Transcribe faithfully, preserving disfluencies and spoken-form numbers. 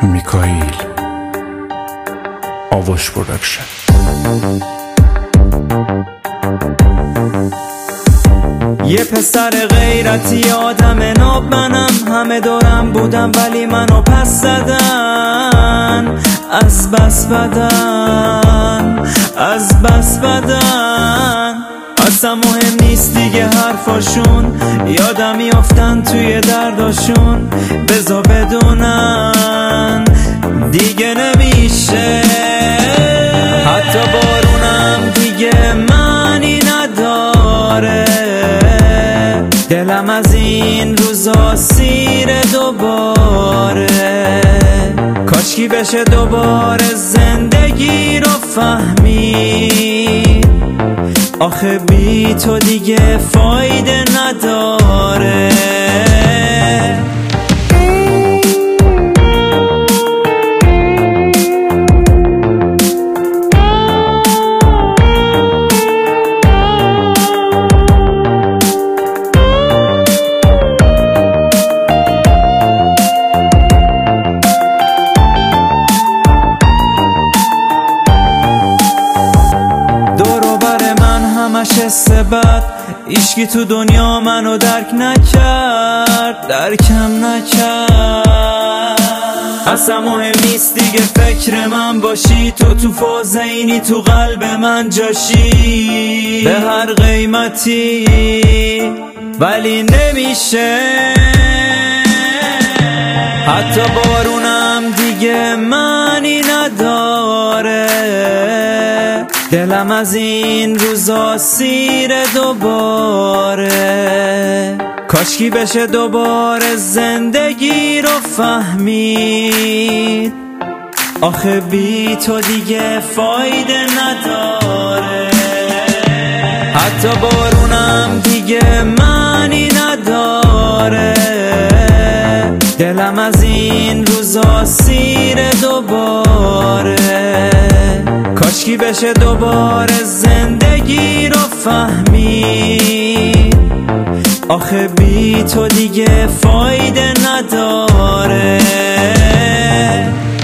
میکائیل آواش پروداکشن. یه پسر غیرتی آدم ناب منم، همه دورم بودم ولی منو پس زدن. از بس بدن، از بس بدن، اصلا مهم نیست دیگه حرفاشون، یادم میافتن توی درداشون. بذار بدونن دیگه نمیشه، حتی بارونم دیگه معنی نداره. دلم از این روزا سیر دوباره، کاشکی بشه دوباره زندگی رو فهمید. آخه بی تو دیگه فایده نداره. سبت ایشکی تو دنیا منو درک نکرد، درکم نکرد. اصلا مهم نیست دیگه فکر من باشی، تو تو فاز اینی تو قلب من جاشی. به هر قیمتی ولی نمیشه، حتی بارونم دیگه معنی نداره. دلم از این روزا سیر دوباره، کاشکی بشه دوباره زندگی رو فهمید. آخه بی تو دیگه فایده نداره، حتی بارونم دیگه معنی نداره. دلم از این روزا سیر دوباره، کاشکی بشه دوباره زندگی رو فهمید. آخه بی تو دیگه فایده نداره.